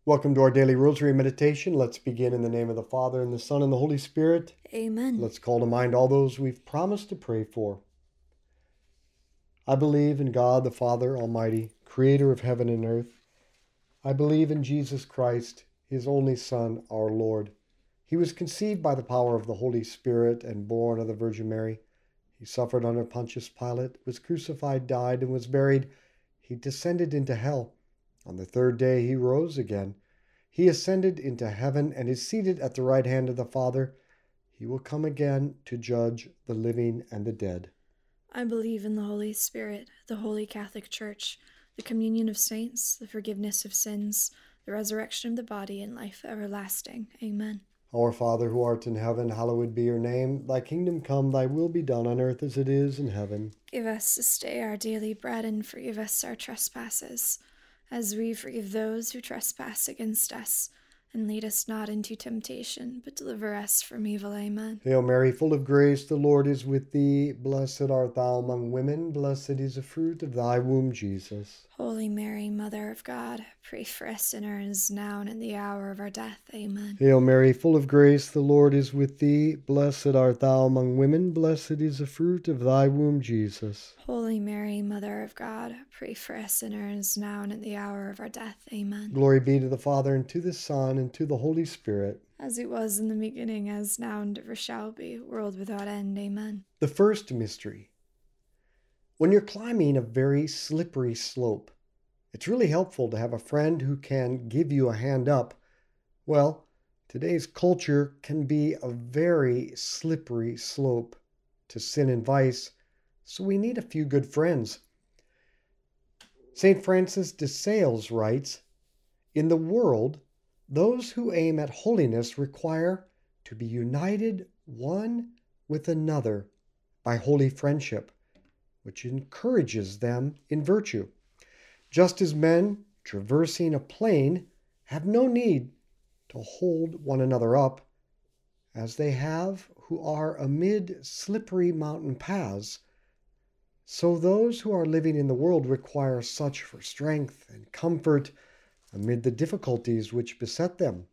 Welcome to our daily rosary meditation. Let's begin in the name of the Father, and the Son, and the Holy Spirit. Amen. Let's call to mind all those we've promised to pray for. I believe in God the Father Almighty, creator of heaven and earth. I believe in Jesus Christ, his only Son, our Lord. He was conceived by the power of the Holy Spirit and born of the Virgin Mary. He suffered under Pontius Pilate, was crucified, died, and was buried. He descended into hell. On the third day he rose again. He ascended into heaven and is seated at the right hand of the Father. He will come again to judge the living and the dead. I believe in the Holy Spirit, the Holy Catholic Church, the communion of saints, the forgiveness of sins, the resurrection of the body, and life everlasting. Amen. Our Father, who art in heaven, hallowed be your name. Thy kingdom come, thy will be done on earth as it is in heaven. Give us this day our daily bread, and forgive us our trespasses, as we forgive those who trespass against us. And lead us not into temptation, but deliver us from evil. Amen. Hail Mary, full of grace, the Lord is with thee. Blessed art thou among women, blessed is the fruit of thy womb, Jesus. Holy Mary, Mother of God, pray for us sinners, now and in the hour of our death. Amen. Hail Mary, full of grace, the Lord is with thee. Blessed art thou among women, blessed is the fruit of thy womb, Jesus. Holy Mary, Mother of God, pray for us sinners, now and at the hour of our death. Amen. Glory be to the Father, and to the Son, and to the Holy Spirit. As it was in the beginning, as now, and ever shall be, world without end. Amen. The first mystery. When you're climbing a very slippery slope, it's really helpful to have a friend who can give you a hand up. Well, today's culture can be a very slippery slope to sin and vice, so we need a few good friends. St. Francis de Sales writes, "In the world, those who aim at holiness require to be united one with another by holy friendship, which encourages them in virtue. Just as men traversing a plain have no need to hold one another up, as they have who are amid slippery mountain paths, so those who are living in the world require such for strength and comfort amid the difficulties which beset them."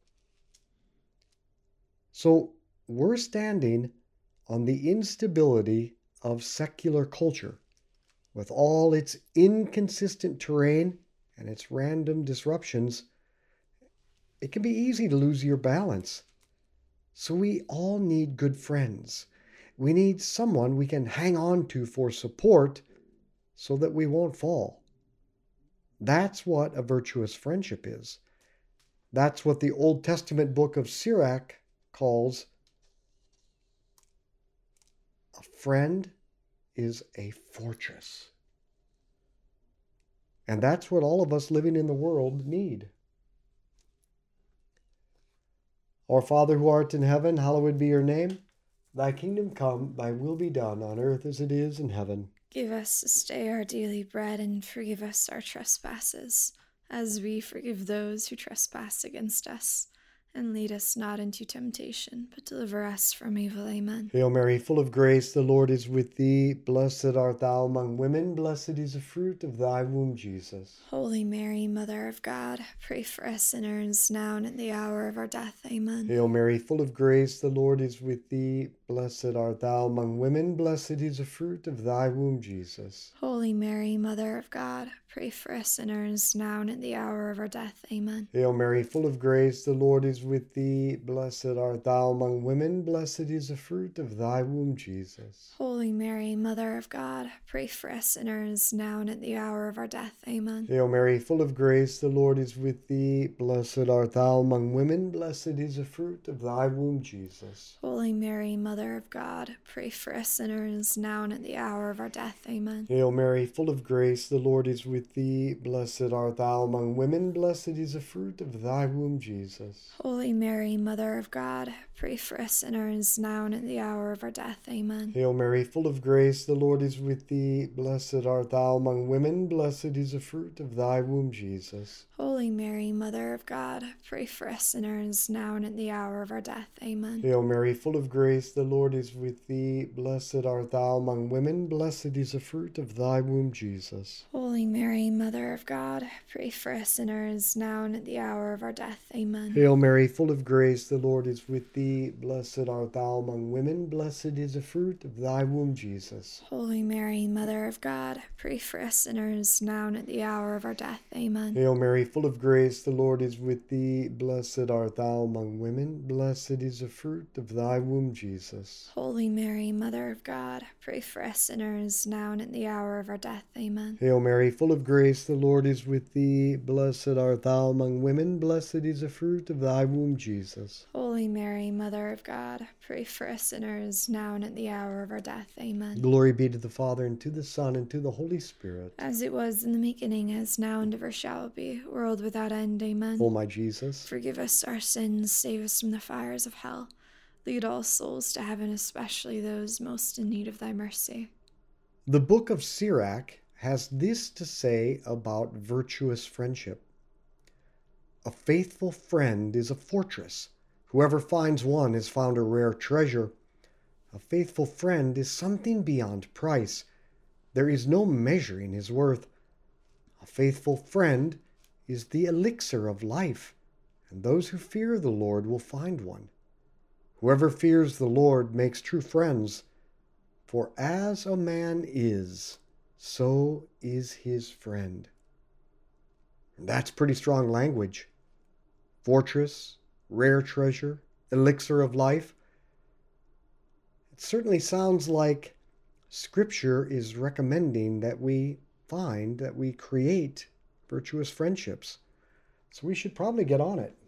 So we're standing on the instability of secular culture, with all its inconsistent terrain and its random disruptions. It can be easy to lose your balance. So we all need good friends. We need someone we can hang on to for support so that we won't fall. That's what a virtuous friendship is. That's what the Old Testament book of Sirach calls a friend is a fortress. And that's what all of us living in the world need. Our Father who art in heaven, hallowed be your name. Thy kingdom come, thy will be done on earth as it is in heaven. Give us this day our daily bread, and forgive us our trespasses, as we forgive those who trespass against us. And lead us not into temptation, but deliver us from evil. Amen. Hail Mary, full of grace, the Lord is with thee. Blessed art thou among women, blessed is the fruit of thy womb, Jesus. Holy Mary, Mother of God, pray for us sinners, now and at the hour of our death. Amen. Hail Mary, full of grace, the Lord is with thee. Blessed art thou among women, blessed is the fruit of thy womb, Jesus. Holy Mary, Mother of God, pray for us sinners, now and at the hour of our death. Amen. Hail Mary, full of grace, the Lord is with thee. Blessed art thou among women, blessed is the fruit of thy womb, Jesus. Holy Mary, Mother of God, pray for us sinners, now and at the hour of our death. Amen. Hail Mary, full of grace, the Lord is with thee. Blessed art thou among women, blessed is the fruit of thy womb, Jesus. Holy Mary, Mother of God, pray for us sinners, now and at the hour of our death. Amen. Hail Mary, full of grace, the Lord is with thee. Blessed art thou among women, blessed is the fruit of thy womb, Jesus. Holy Mary, Mother of God, pray for us sinners, now and at the hour of our death. Amen. Hail Mary, full of grace, the Lord is with thee. Blessed art thou among women, blessed is the fruit of thy womb, Jesus. Holy Mary, Mother of God, pray for us sinners, now and at the hour of our death. Amen. Hail Mary, full of grace, the Lord is with thee. Blessed art thou among women, blessed is the fruit of thy womb, Jesus. Holy Mary, Mother of God, pray for us sinners, now and at the hour of our death. Amen. Hail Mary, full of grace, the Lord is with thee. Blessed art thou among women, blessed is the fruit of thy womb, Jesus. Holy Mary, Mother of God, pray for us sinners, now and at the hour of our death. Amen. Hail Mary, full of grace, the Lord is with thee. Blessed art thou among women, blessed is the fruit of thy womb, Jesus. Holy Mary, Mother of God, pray for us sinners, now and at the hour of our death. Amen. Hail Mary, full of grace, the Lord is with thee. Blessed art thou among women, blessed is the fruit of thy womb, Jesus. Holy Mary, Mother of God, pray for us sinners, now and at the hour of our death. Amen. Glory be to the Father, and to the Son, and to the Holy Spirit. As it was in the beginning, as now, and ever shall be, world without end. Amen. O my Jesus, forgive us our sins, save us from the fires of hell. Lead all souls to heaven, especially those most in need of thy mercy. the book of Sirach has this to say about virtuous friendship. A faithful friend is a fortress. Whoever finds one has found a rare treasure. A faithful friend is something beyond price. There is no measuring his worth. A faithful friend is the elixir of life, and those who fear the Lord will find one. Whoever fears the Lord makes true friends, for as a man is, so is his friend. And that's pretty strong language. Fortress, rare treasure, elixir of life. It certainly sounds like Scripture is recommending that we create virtuous friendships. So we should probably get on it.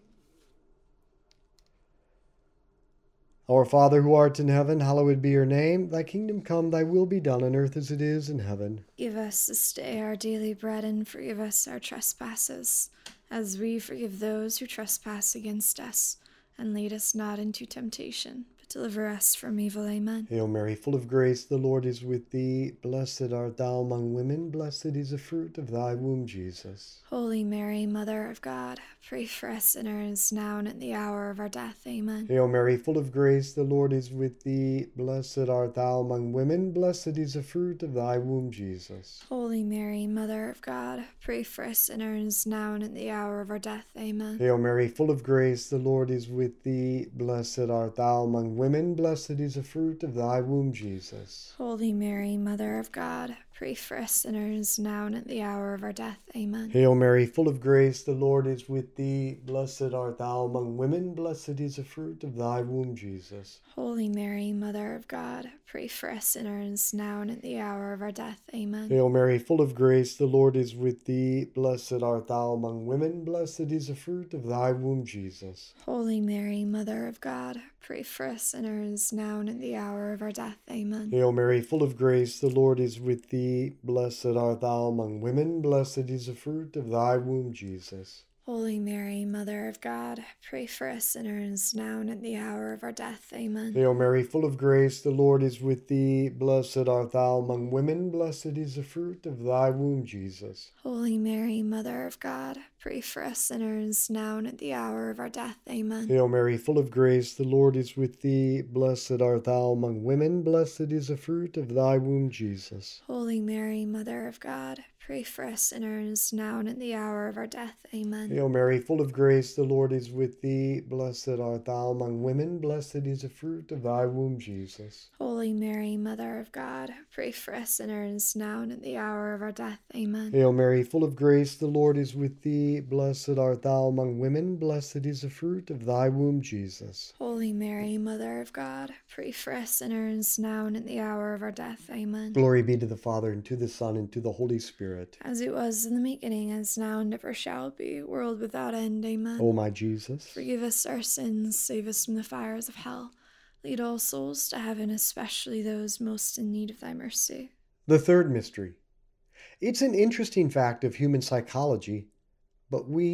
Our Father who art in heaven, hallowed be your name. Thy kingdom come, thy will be done on earth as it is in heaven. Give us this day our daily bread, and forgive us our trespasses, as we forgive those who trespass against us. And lead us not into temptation, but deliver us from evil. Amen. Hail Mary, full of grace, the Lord is with thee. Blessed art thou among women, blessed is the fruit of thy womb, Jesus. Holy Mary, Mother of God, pray for us sinners, now and at the hour of our death. Amen. Hail Mary, full of grace, the Lord is with thee. Blessed art thou among women, blessed is the fruit of thy womb, Jesus. Holy Mary, Mother of God, pray for us sinners, now and at the hour of our death. Amen. Hail Mary, full of grace, the Lord is with thee. Blessed art thou among women, blessed is the fruit of thy womb, Jesus. Holy Mary, Mother of God, pray for us sinners, now and at the hour of our death. Amen. Hail Mary, full of grace, the Lord is with thee. Blessed art thou among women, blessed is the fruit of thy womb, Jesus. Holy Mary, Mother of God, pray for us sinners, now and at the hour of our death. Amen. Hail Mary, full of grace, the Lord is with thee. Blessed art thou among women, blessed is the fruit of thy womb, Jesus. Holy Mary, Mother of God, pray for us sinners, now and at the hour of our death. Amen. Hail Mary, full of grace, the Lord is with thee. Blessed art thou among women, blessed is the fruit of thy womb, Jesus. Holy Mary, Mother of God, pray for us sinners, now and at the hour of our death. Amen. Hail Mary, full of grace, the Lord is with thee. Blessed art thou among women, blessed is the fruit of thy womb, Jesus. Holy Mary, Mother of God, pray for us sinners, now and at the hour of our death. Amen. Hail Mary, full of grace, the Lord is with thee. Blessed art thou among women, blessed is the fruit of thy womb, Jesus. Holy Mary, Mother of God, pray for us sinners, now and at the hour of our death. Amen. Hail Mary, full of grace, the Lord is with thee. Blessed art thou among women, blessed is the fruit of thy womb, Jesus. Holy Mary, Mother of God, pray for us sinners, now and at the hour of our death. Amen. Hail Mary, full of grace, the Lord is with thee. Blessed art thou among women, blessed is the fruit of thy womb, Jesus. Holy Mary, Mother of God, pray for us sinners, now and at the hour of our death. Amen. Glory be to the Father, and to the Son, and to the Holy Spirit. As it was in the beginning, as now, and ever shall be, world without end. Amen. O my Jesus, forgive us our sins, save us from the fires of hell. Lead all souls to heaven, especially those most in need of thy mercy. the third mystery. It's an interesting fact of human psychology, but we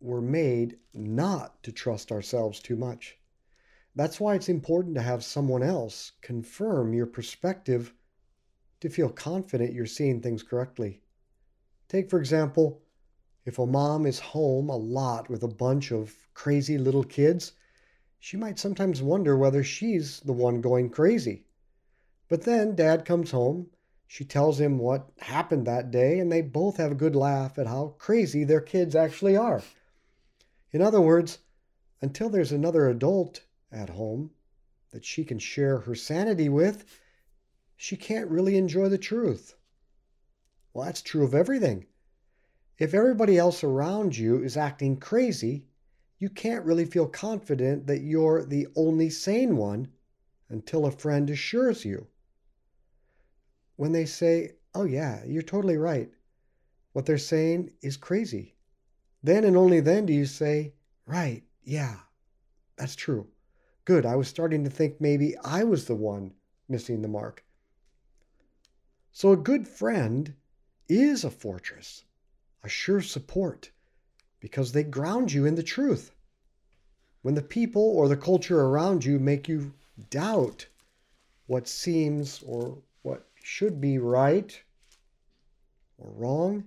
we're made not to trust ourselves too much. That's why it's important to have someone else confirm your perspective to feel confident you're seeing things correctly. Take, for example, if a mom is home a lot with a bunch of crazy little kids, she might sometimes wonder whether she's the one going crazy. But then dad comes home, she tells him what happened that day, and they both have a good laugh at how crazy their kids actually are. In other words, until there's another adult at home that she can share her sanity with, she can't really enjoy the truth. Well, that's true of everything. If everybody else around you is acting crazy, you can't really feel confident that you're the only sane one until a friend assures you. When they say, "Oh yeah, you're totally right," what they're saying is crazy. Then and only then do you say, "Right, yeah, that's true. Good, I was starting to think maybe I was the one missing the mark." So a good friend is a fortress, a sure support, because they ground you in the truth. When the people or the culture around you make you doubt what seems or what should be right or wrong,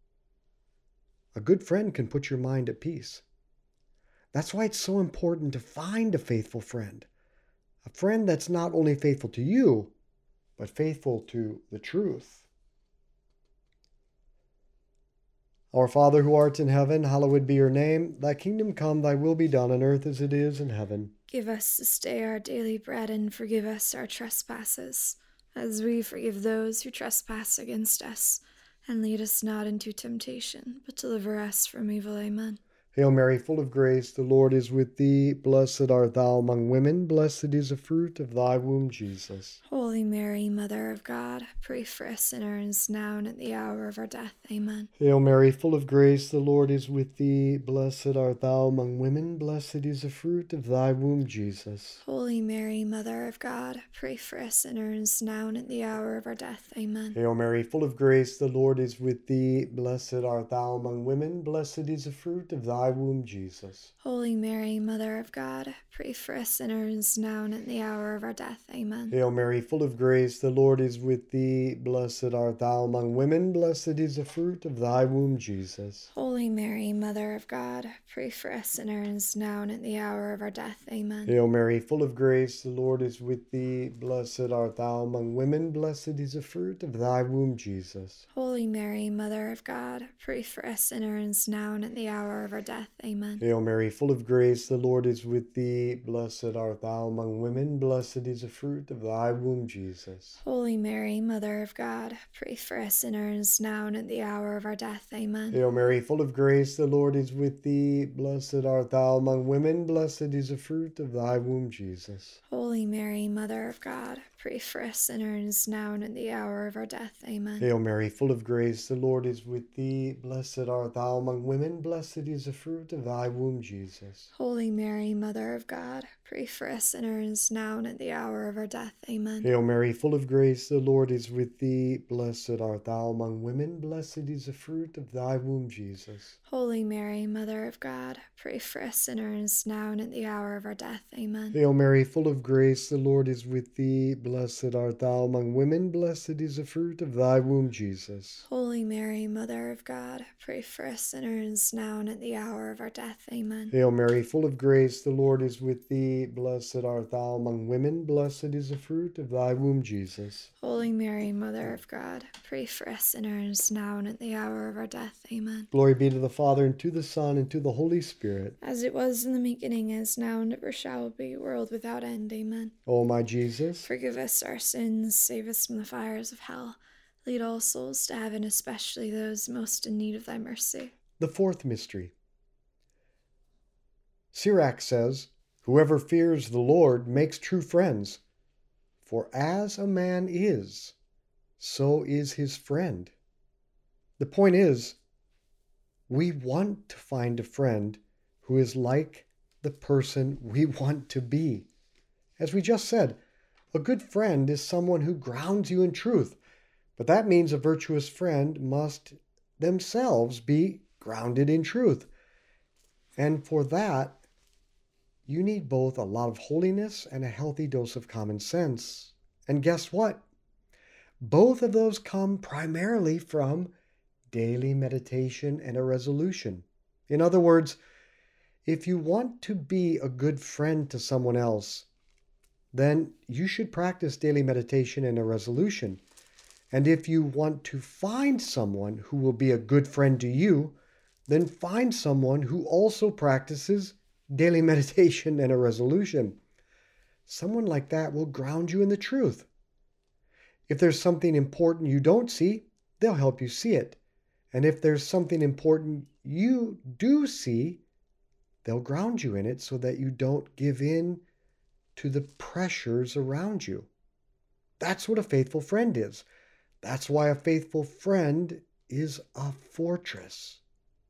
a good friend can put your mind at peace. That's why it's so important to find a faithful friend. A friend that's not only faithful to you, but faithful to the truth. Our Father who art in heaven, hallowed be your name. Thy kingdom come, thy will be done on earth as it is in heaven. Give us this day our daily bread, and forgive us our trespasses, as we forgive those who trespass against us. And lead us not into temptation, but deliver us from evil. Amen. Hail Mary, full of grace, the Lord is with thee. Blessed art thou among women. Blessed is the fruit of thy womb, Jesus. Holy Mary, Mother of God, pray for us sinners, now and at the hour of our death. Amen. Hail Mary, full of grace, the Lord is with thee. Blessed art thou among women. Blessed is the fruit of thy womb, Jesus. Holy Mary, Mother of God, pray for us sinners, now and at the hour of our death. Amen. Hail Mary, full of grace, the Lord is with thee. Blessed art thou among women. Blessed is the fruit of thy womb, Jesus. Holy Mary, Mother of God, pray for us sinners, now and at the hour of our death. Amen. Hail Mary, full of grace, the Lord is with thee. Blessed art thou among women. Blessed is the fruit of thy womb, Jesus. Holy Mary, Mother of God, pray for us sinners, now and at the hour of our death. Amen. Hail Mary, full of grace, the Lord is with thee. Blessed art thou among women. Blessed is the fruit of thy womb, Jesus. Holy Mary, Mother of God, pray for us sinners, now and at the hour of our death. Amen. Hail Mary, full of grace, the Lord is with thee. Blessed art thou among women. Blessed is the fruit of thy womb, Jesus. Holy Mary, Mother of God, pray for us sinners, now and at the hour of our death. Amen. Hail Mary, full of grace, the Lord is with thee. Blessed art thou among women. Blessed is the fruit of thy womb, Jesus. Holy Mary, Mother of God, pray for us sinners, now and at the hour of our death. Amen. Hail Mary, full of grace, the Lord is with thee. Blessed art thou among women. Blessed is the fruit of thy womb, Jesus. Holy Mary, Mother of God, pray for us sinners, now and at the hour of our death. Amen. Hail Mary, full of grace, the Lord is with thee. Blessed art thou among women. Blessed is the fruit of thy womb, Jesus. Holy Mary, Mother of God, pray for us sinners, now and at the hour of our death. Amen. Hail Mary, full of grace, the Lord is with thee. Blessed art thou among women. Blessed is the fruit of thy womb, Jesus. Holy Mary, Mother of God, pray for us sinners, now and at the hour of our death. Amen. Hail Mary, full of grace, the Lord is with thee. Blessed art thou among women. Blessed is the fruit of thy womb, Jesus. Holy Mary, Mother of God, pray for us sinners, now and at the hour of our death. Amen. Glory be to the Father, and to the Son, and to the Holy Spirit. As it was in the beginning, is now, and ever shall be, world without end. Amen. O my Jesus, Forgive us our sins, save us from the fires of hell. Lead all souls to heaven, especially those most in need of thy mercy. the fourth mystery. Sirach says, "Whoever fears the Lord makes true friends, for as a man is, so is his friend." The point is, we want to find a friend who is like the person we want to be. As we just said, a good friend is someone who grounds you in truth, but that means a virtuous friend must themselves be grounded in truth. And for that, you need both a lot of holiness and a healthy dose of common sense. And guess what? Both of those come primarily from daily meditation and a resolution. In other words, if you want to be a good friend to someone else, then you should practice daily meditation and a resolution. And if you want to find someone who will be a good friend to you, then find someone who also practices daily meditation and a resolution. Someone like that will ground you in the truth. If there's something important you don't see, they'll help you see it. And if there's something important you do see, they'll ground you in it so that you don't give in to the pressures around you. That's what a faithful friend is. That's why a faithful friend is a fortress.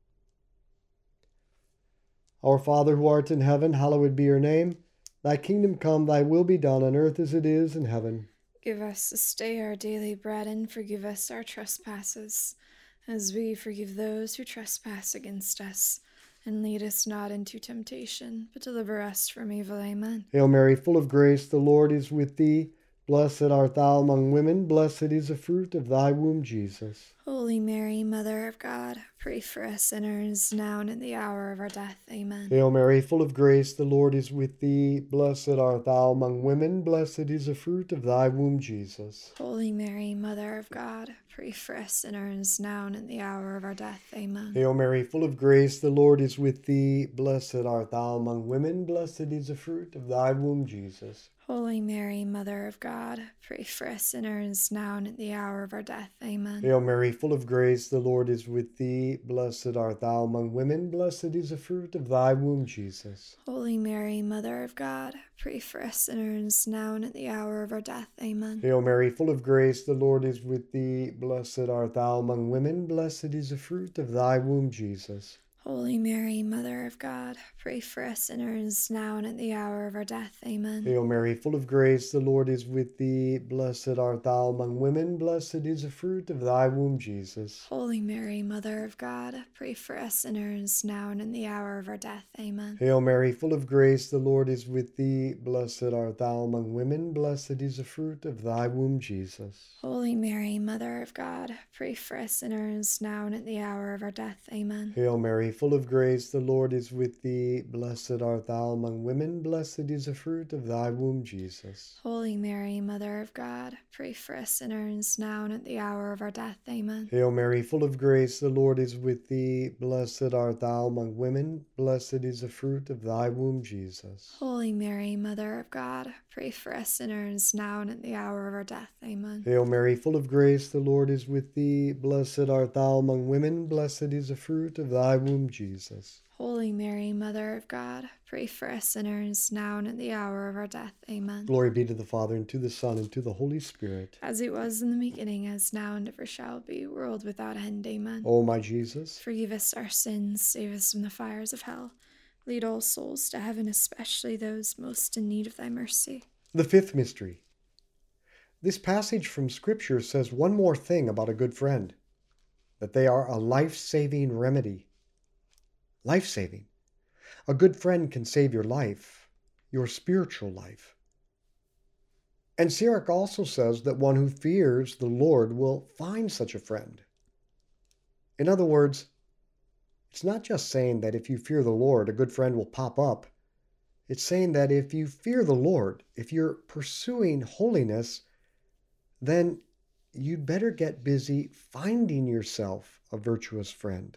Our Father who art in heaven, hallowed be your name. Thy kingdom come, thy will be done on earth as it is in heaven. Give us this day our daily bread, and forgive us our trespasses, as we forgive those who trespass against us. And lead us not into temptation, but deliver us from evil. Amen. Hail Mary, full of grace, the Lord is with thee. Blessed art thou among women, blessed is the fruit of thy womb, Jesus. Holy Mary, Mother of God, pray for us sinners, now and at the hour of our death. Amen. Hail Mary, full of grace, the Lord is with thee. Blessed art thou among women, blessed is the fruit of thy womb, Jesus. Holy Mary, Mother of God, pray for us sinners, now and at the hour of our death. Amen. Hail Mary, full of grace, the Lord is with thee. Blessed art thou among women, blessed is the fruit of thy womb, Jesus. Holy Mary, Mother of God, pray for us sinners, now and at the hour of our death. Amen. Hail Mary, full of grace, the Lord is with thee. Blessed art thou among women, blessed is the fruit of thy womb, Jesus. Holy Mary, Mother of God, pray for us sinners, now and at the hour of our death. Amen. Hail Mary, full of grace, the Lord is with thee. Blessed art thou among women, blessed is the fruit of thy womb, Jesus. Holy Mary, Mother of God, pray for us sinners, now and at the hour of our death. Amen. Hail Mary, full of grace, the Lord is with thee. Blessed art thou among women, blessed is the fruit of thy womb, Jesus. Holy Mary, Mother of God, pray for us sinners, now and in the hour of our death. Amen. Hail Mary, full of grace, the Lord is with thee. Blessed art thou among women, blessed is the fruit of thy womb, Jesus. Holy Mary, Mother of God, pray for us sinners, now and at the hour of our death. Amen. Hail Mary, full of grace, the Lord is with thee. Blessed art thou among women, blessed is the fruit of thy womb, Jesus. Holy Mary, Mother of God, pray for us sinners, now and at the hour of our death. Amen. Hail Mary, full of grace, the Lord is with thee. Blessed art thou among women, blessed is the fruit of thy womb, Jesus. Holy Mary, Mother of God, pray for us sinners, now and at the hour of our death. Amen. Hail Mary, full of grace, the Lord is with thee. Blessed art thou among women, blessed is the fruit of thy womb, Jesus. Holy Mary, Mother of God, pray for us sinners, now and at the hour of our death. Amen. Glory be to the Father, and to the Son, and to the Holy Spirit. As it was in the beginning, as now, and ever shall be, world without end. Amen. O my Jesus, forgive us our sins, save us from the fires of hell. Lead all souls to heaven, especially those most in need of thy mercy. the fifth mystery. This passage from Scripture says one more thing about a good friend, that they are a life-saving remedy. Life-saving. A good friend can save your life, your spiritual life. And Sirach also says that one who fears the Lord will find such a friend. In other words, it's not just saying that if you fear the Lord, a good friend will pop up. It's saying that if you fear the Lord, if you're pursuing holiness, then you'd better get busy finding yourself a virtuous friend.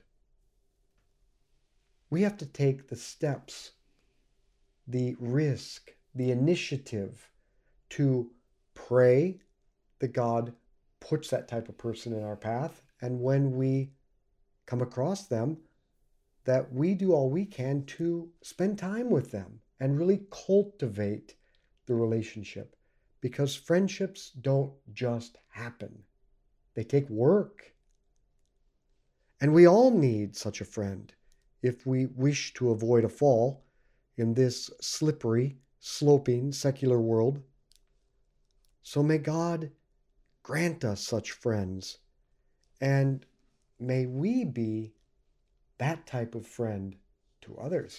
We have to take the steps, the risk, the initiative to pray that God puts that type of person in our path. And when we come across them, that we do all we can to spend time with them and really cultivate the relationship. Because friendships don't just happen. They take work. And we all need such a friend if we wish to avoid a fall in this slippery, sloping, secular world. So may God grant us such friends, and may we be that type of friend to others.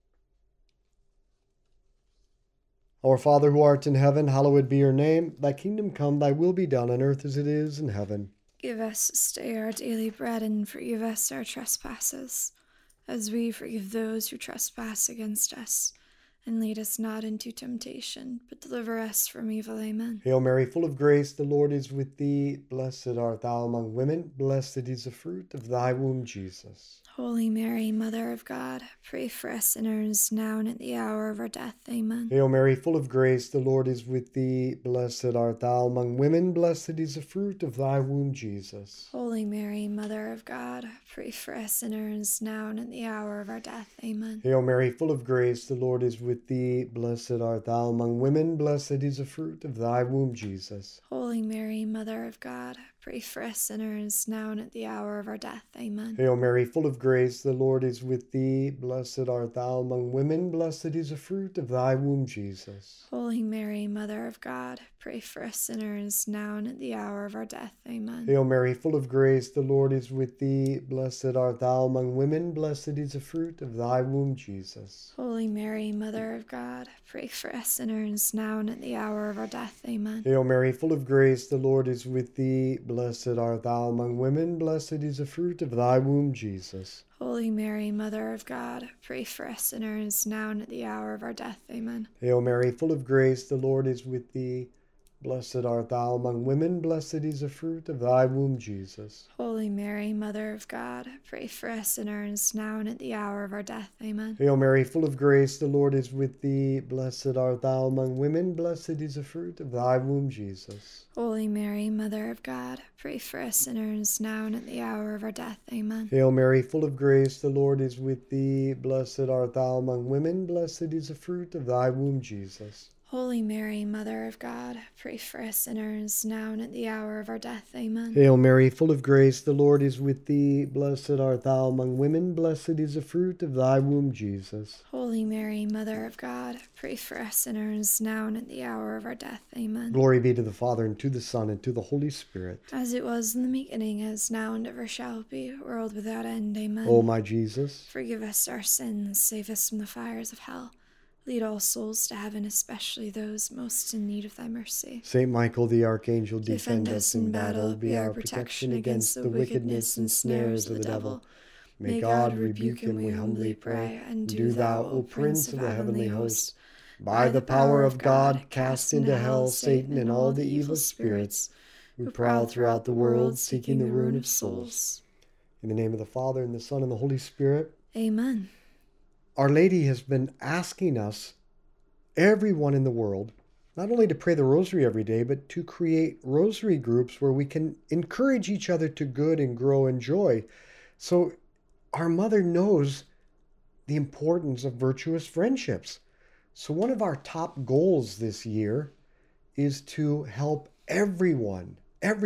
Our Father who art in heaven, hallowed be your name. Thy kingdom come, thy will be done on earth as it is in heaven. Give us this day our daily bread, and forgive us our trespasses, as we forgive those who trespass against us. And lead us not into temptation, but deliver us from evil. Amen. Hail Mary, full of grace, the Lord is with thee. Blessed art thou among women. Blessed is the fruit of thy womb, Jesus. Holy Mary, Mother of God, pray for us sinners, now and at the hour of our death. Amen. Hail Mary, full of grace, the Lord is with thee. Blessed art thou among women. Blessed is the fruit of thy womb, Jesus. Holy Mary, Mother of God, pray for us sinners, now and at the hour of our death. Amen. Hail Mary, full of grace, the Lord is with thee. Blessed art thou among women. Blessed is the fruit of thy womb, Jesus. Holy Mary, Mother of God, pray for us sinners, now and at the hour of our death. Amen. Hail Mary, full of grace, the Lord is with thee. Blessed art thou among women. Blessed is the fruit of thy womb, Jesus. Holy Mary, Mother of God, pray for us sinners, now and at the hour of our death. Amen. Hail Mary, full of grace, the Lord is with thee. Blessed art thou among women. Blessed is the fruit of thy womb, Jesus. Holy Mary, Mother of God, pray for us sinners, now and at the hour of our death. Amen. Hail Mary, full of grace, the Lord is with thee. Blessed art thou among women. Blessed is the fruit of thy womb, Jesus. Holy Mary, Mother of God, pray for us sinners, now and at the hour of our death. Amen. Hail Mary, full of grace, the Lord is with thee. Blessed art thou among women. Blessed is the fruit of thy womb, Jesus. Holy Mary, Mother of God, pray for us sinners, now and at the hour of our death. Amen. Hail Mary, full of grace, the Lord is with thee. Blessed art thou among women. Blessed is the fruit of thy womb, Jesus. Holy Mary, Mother of God, pray for us sinners, now and at the hour of our death. Amen. Hail Mary, full of grace, the Lord is with thee. Blessed art thou among women. Blessed is the fruit of thy womb, Jesus. Holy Mary, Mother of God, pray for us sinners, now and at the hour of our death. Amen. Hail Mary, full of grace, the Lord is with thee. Blessed art thou among women. Blessed is the fruit of thy womb, Jesus. Holy Mary, Mother of God, pray for us sinners, now and at the hour of our death. Amen. Glory be to the Father, and to the Son, and to the Holy Spirit. As it was in the beginning, as now and ever shall be, world without end. Amen. O my Jesus, forgive us our sins, save us from the fires of hell. Lead all souls to heaven, especially those most in need of thy mercy. Saint Michael the Archangel, defend us in battle, be our protection against the wickedness and snares of the devil. May God rebuke him, we humbly pray. and Do thou, O Prince of the heavenly host, by the power of God, cast into hell Satan and all the evil spirits who prowl throughout the world, seeking the ruin of souls. In the name of the Father, and the Son, and the Holy Spirit. Amen. Our Lady has been asking us, everyone in the world, not only to pray the rosary every day, but to create rosary groups where we can encourage each other to good and grow in joy. So our Mother knows the importance of virtuous friendships. So one of our top goals this year is to help everyone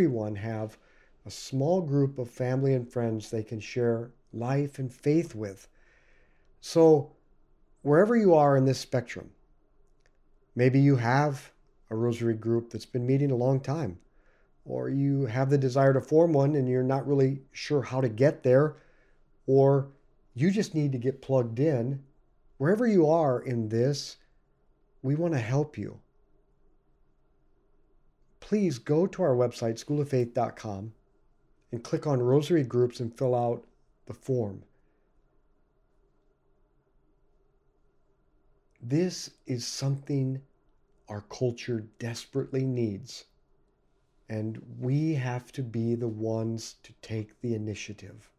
have a small group of family and friends they can share life and faith with. So wherever you are in this spectrum, maybe you have a rosary group that's been meeting a long time, or you have the desire to form one and you're not really sure how to get there, or you just need to get plugged in. Wherever you are in this, we want to help you. Please go to our website, schooloffaith.com, and click on Rosary Groups and fill out the form. This is something our culture desperately needs, and we have to be the ones to take the initiative.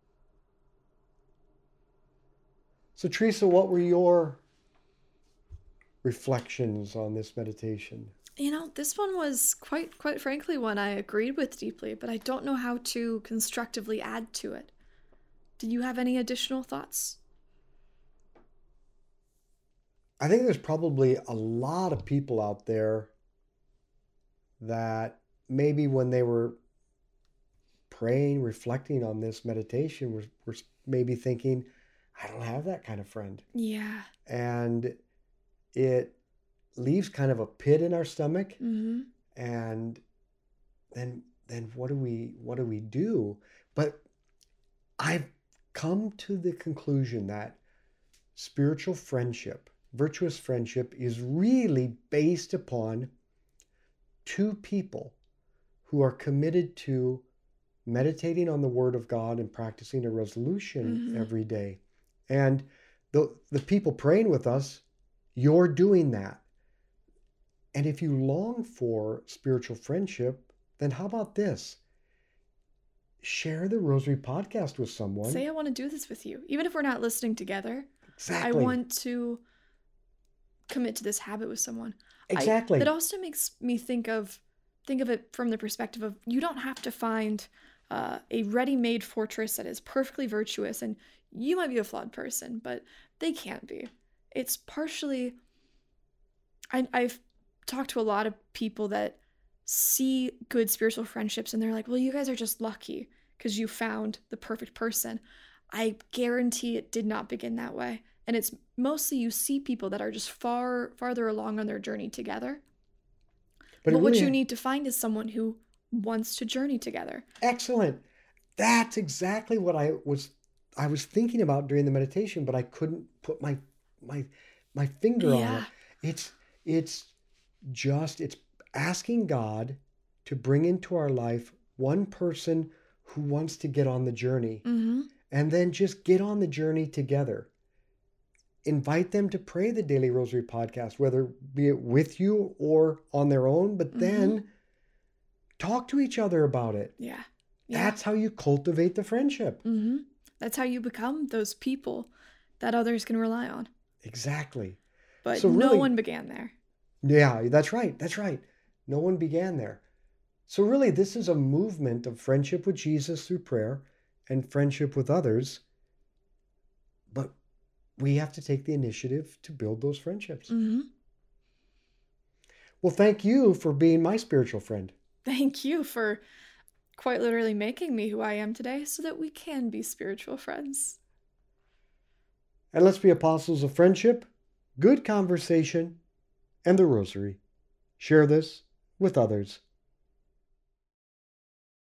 So, Teresa, what were your reflections on this meditation? This one was quite frankly one I agreed with deeply, but I don't know how to constructively add to it. Do you have any additional thoughts? I think there's probably a lot of people out there that maybe when they were praying, reflecting on this meditation, were maybe thinking, I don't have that kind of friend. Yeah. And it leaves kind of a pit in our stomach. Mm-hmm. And then what do we do? But I've come to the conclusion that spiritual friendship, virtuous friendship, is really based upon two people who are committed to meditating on the Word of God and practicing a resolution every day. And the people praying with us, you're doing that. And if you long for spiritual friendship, then how about this? Share the Rosary Podcast with someone. Say, I want to do this with you. Even if we're not listening together, Exactly. I want to commit to this habit with someone. Exactly. It also makes me think of it from the perspective of, you don't have to find a ready-made fortress that is perfectly virtuous, and you might be a flawed person, but they can't be. It's partially... I've talked to a lot of people that see good spiritual friendships and they're like, well, you guys are just lucky because you found the perfect person. I guarantee it did not begin that way. And it's mostly you see people that are just farther along on their journey together. But what you need to find is someone who wants to journey together. Excellent. That's exactly what I was thinking about during the meditation, but I couldn't put my finger on it. It's asking God to bring into our life one person who wants to get on the journey, and then just get on the journey together. Invite them to pray the Daily Rosary Podcast, whether be it with you or on their own, but then talk to each other about it. Yeah. That's how you cultivate the friendship. That's how you become those people that others can rely on. Exactly. But so no one began there. Yeah, that's right. That's right. No one began there. So really, this is a movement of friendship with Jesus through prayer and friendship with others. But we have to take the initiative to build those friendships. Well, thank you for being my spiritual friend. Thank you for quite literally making me who I am today so that we can be spiritual friends. And let's be apostles of friendship, good conversation, and the Rosary. Share this with others.